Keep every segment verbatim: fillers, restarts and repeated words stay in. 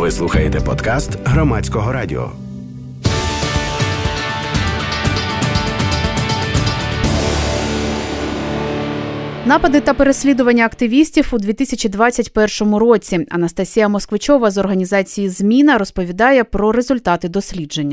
Ви слухаєте подкаст Громадського радіо. Напади та переслідування активістів у дві тисячі двадцять першому році. Анастасія Москвичова з організації «Зміна» розповідає про результати дослідження.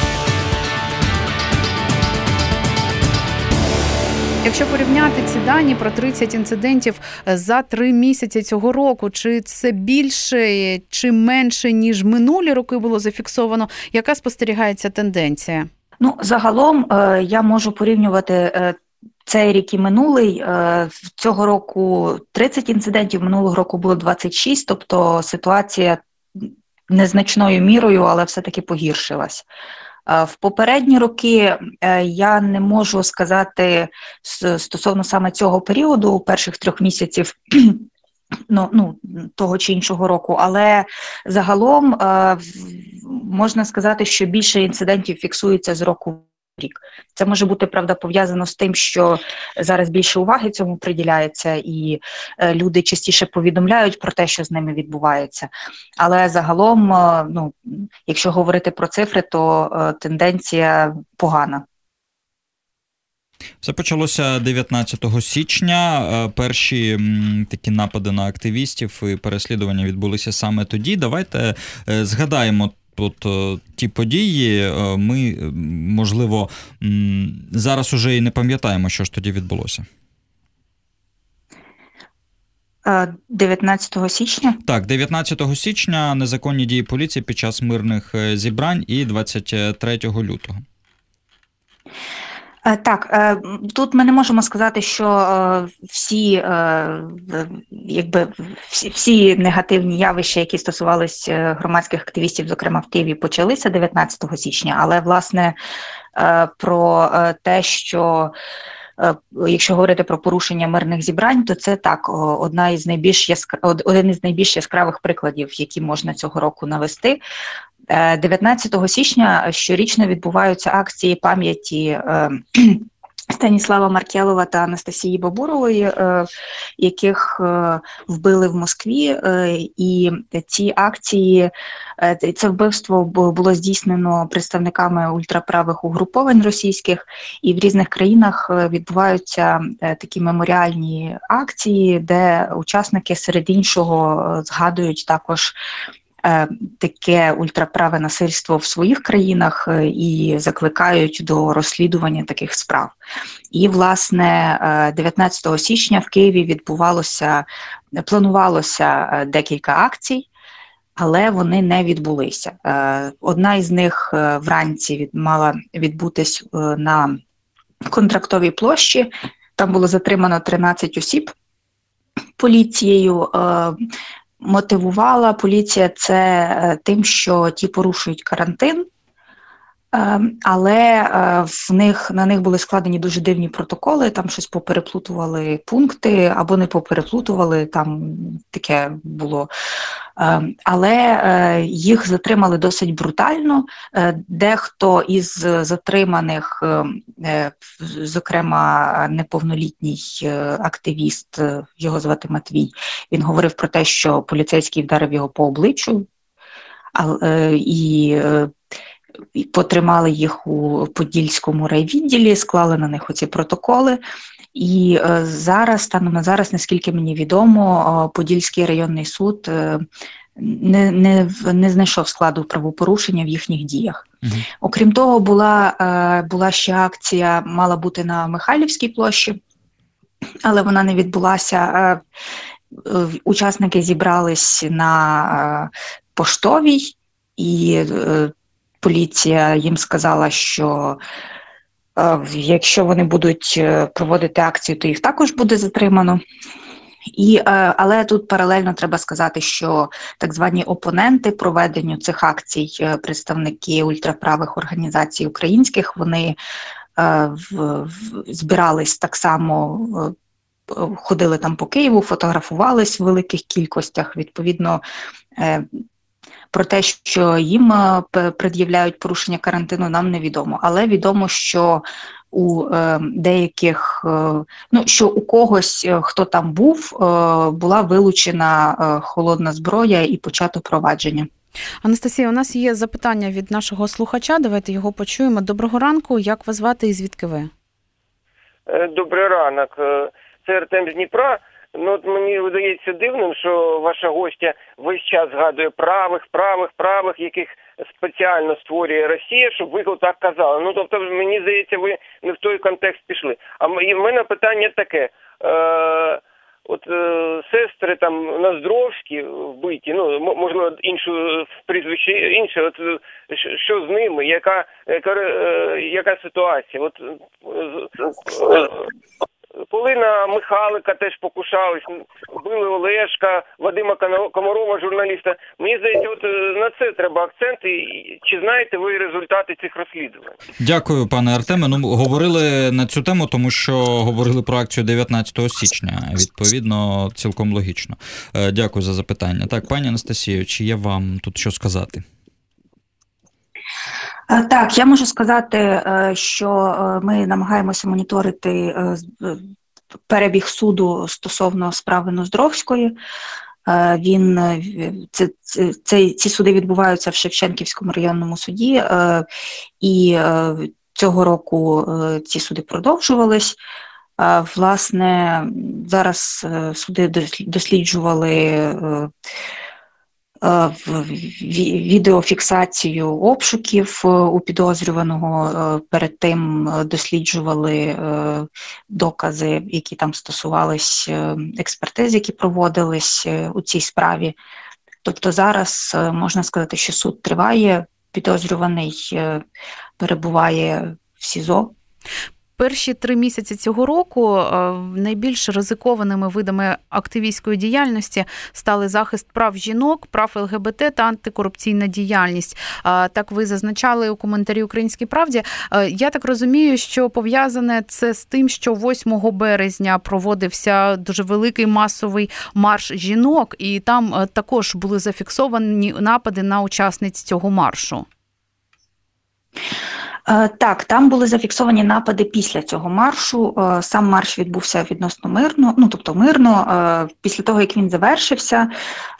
Якщо порівняти ці дані про тридцять інцидентів за три місяці цього року, чи це більше, чи менше, ніж минулі роки було зафіксовано, яка спостерігається тенденція? Ну, загалом я можу порівнювати цей рік і минулий. Цього року тридцять інцидентів, минулого року було двадцять шість, тобто ситуація незначною мірою, але все-таки погіршилась. В попередні роки я не можу сказати стосовно саме цього періоду, перших трьох місяців ну, ну, того чи іншого року, але загалом можна сказати, що більше інцидентів фіксується з року в рік. Це може бути, правда, пов'язано з тим, що зараз більше уваги цьому приділяється і люди частіше повідомляють про те, що з ними відбувається. Але загалом, ну, якщо говорити про цифри, то тенденція погана. Все почалося дев'ятнадцятого січня. Перші такі напади на активістів і переслідування відбулися саме тоді. Давайте згадаємо От ті події. Ми, можливо, зараз уже і не пам'ятаємо, що ж тоді відбулося. дев'ятнадцятого січня? Так, дев'ятнадцятого січня незаконні дії поліції під час мирних зібрань і двадцять третього лютого. Так, тут ми не можемо сказати, що всі, якби, всі, всі негативні явища, які стосувалися громадських активістів, зокрема в Києві, почалися дев'ятнадцятого січня, але, власне, про те, що якщо говорити про порушення мирних зібрань, то це так, одна із найбільш яскра... один із найбільш яскравих прикладів, які можна цього року навести. дев'ятнадцятого січня щорічно відбуваються акції пам'яті Станіслава Маркелова та Анастасії Бабурової, яких вбили в Москві, і ці акції, це вбивство було здійснено представниками ультраправих угруповань російських, і в різних країнах відбуваються такі меморіальні акції, де учасники серед іншого згадують також таке ультраправе насильство в своїх країнах і закликають до розслідування таких справ. І, власне, дев'ятнадцятого січня в Києві відбувалося, планувалося декілька акцій, але вони не відбулися. Одна із них вранці мала відбутись на Контрактовій площі, там було затримано тринадцять осіб поліцією. Мотивувала поліція це тим, що ті порушують карантин, але в них, на них були складені дуже дивні протоколи, там щось попереплутували пункти або не попереплутували, там таке було. Але їх затримали досить брутально. Дехто із затриманих, зокрема неповнолітній активіст, його звати Матвій, він говорив про те, що поліцейський вдарив його по обличчю, і потримали їх у Подільському райвідділі, склали на них оці протоколи. І зараз, станом на зараз, наскільки мені відомо, Подільський районний суд не, не, не знайшов складу правопорушення в їхніх діях. Угу. Окрім того, була, була ще акція, мала бути на Михайлівській площі, але вона не відбулася. Учасники зібрались на Поштовій, і поліція їм сказала, що якщо вони будуть проводити акцію, то їх також буде затримано. І, але тут паралельно треба сказати, що так звані опоненти проведенню цих акцій, представники ультраправих організацій українських, вони в, в, збирались так само, ходили там по Києву, фотографувались в великих кількостях, відповідно. Про те, що їм пред'являють порушення карантину, нам невідомо. Але відомо, що у е, деяких, е, ну, що у когось, е, хто там був, е, була вилучена е, холодна зброя і почато провадження. Анастасія, у нас є запитання від нашого слухача, давайте його почуємо. Доброго ранку, як вас звати і звідки ви? Добрий ранок, це Артем з Дніпра. Ну, от мені видається дивним, що ваша гостя весь час згадує правих, правих, правих, яких спеціально створює Росія, щоб ви так казали. Ну, тобто, мені здається, ви не в той контекст пішли. А в мене питання таке. Е- От е, сестри там Ноздровські вбиті, ну, можливо, іншу прізвище інше, от що з ними, яка, яка, е, яка ситуація? От е, Полина Михайлика теж покушались, били Олешка, Вадима Комарова, журналіста. Мені здається, от на це треба акцент. І чи знаєте ви результати цих розслідувань? Дякую, пане Артеме. Ну, говорили на цю тему, тому що говорили про акцію дев'ятнадцятого січня. Відповідно, цілком логічно. Дякую за запитання. Так, пані Анастасію, чи є вам тут що сказати? Так, я можу сказати, що ми намагаємося моніторити перебіг суду стосовно справи Ноздровської. Він, це, це, ці суди відбуваються в Шевченківському районному суді, і цього року ці суди продовжувались. Власне, зараз суди досліджували відеофіксацію обшуків у підозрюваного, перед тим досліджували докази, які там стосувались експертиз, які проводились у цій справі. Тобто зараз можна сказати, що суд триває, підозрюваний перебуває в СІЗО. Перші три місяці цього року найбільш ризикованими видами активістської діяльності стали захист прав жінок, прав ЛГБТ та антикорупційна діяльність. Так ви зазначали у коментарі «Українській правді». Я так розумію, що пов'язане це з тим, що восьмого березня проводився дуже великий масовий марш жінок, і там також були зафіксовані напади на учасниць цього маршу. Так, там були зафіксовані напади після цього маршу. Сам марш відбувся відносно мирно, ну, тобто мирно. Після того, як він завершився,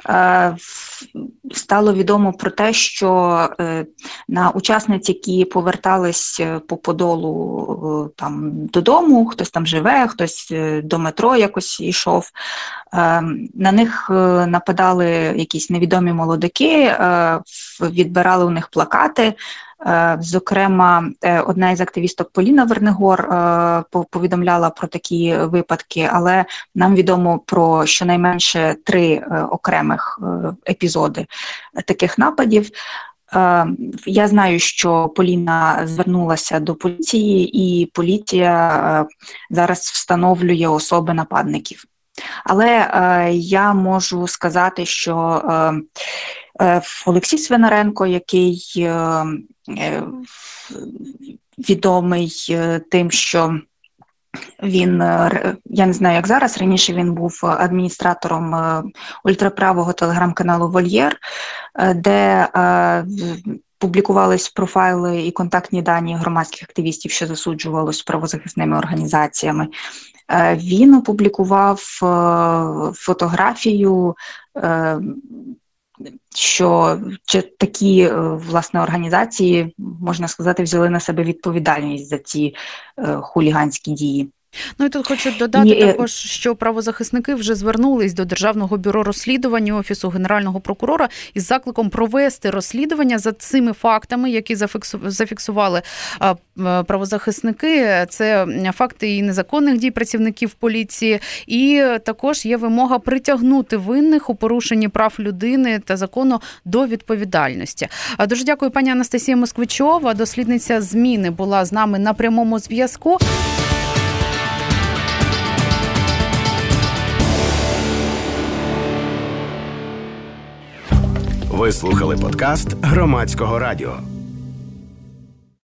стало відомо про те, що на учасниць, які повертались по Подолу там додому, хтось там живе, хтось до метро якось йшов, на них нападали якісь невідомі молодики, відбирали у них плакати. Зокрема, одна із активісток Поліна Вернигор повідомляла про такі випадки, але нам відомо про щонайменше три окремих епізоди таких нападів. Я знаю, що Поліна звернулася до поліції, і поліція зараз встановлює особи нападників. Але е, я можу сказати, що е, Олексій Свинаренко, який е, е, відомий тим, що він, я не знаю, як зараз, раніше він був адміністратором ультраправого телеграм-каналу «Вольєр», де е, публікувались профайли і контактні дані громадських активістів, що засуджувалось правозахисними організаціями. Він опублікував фотографію, що такі, власне, організації, можна сказати, взяли на себе відповідальність за ці хуліганські дії. Ну і тут хочу додати і... також, що правозахисники вже звернулись до Державного бюро розслідувань Офісу Генерального прокурора із закликом провести розслідування за цими фактами, які зафіксували правозахисники. Це факти і незаконних дій працівників поліції, і також є вимога притягнути винних у порушенні прав людини та закону до відповідальності. Дуже дякую, пані Анастасія Москвичова, дослідниця «Зміни», була з нами на прямому зв'язку. Ви слухали подкаст Громадського радіо.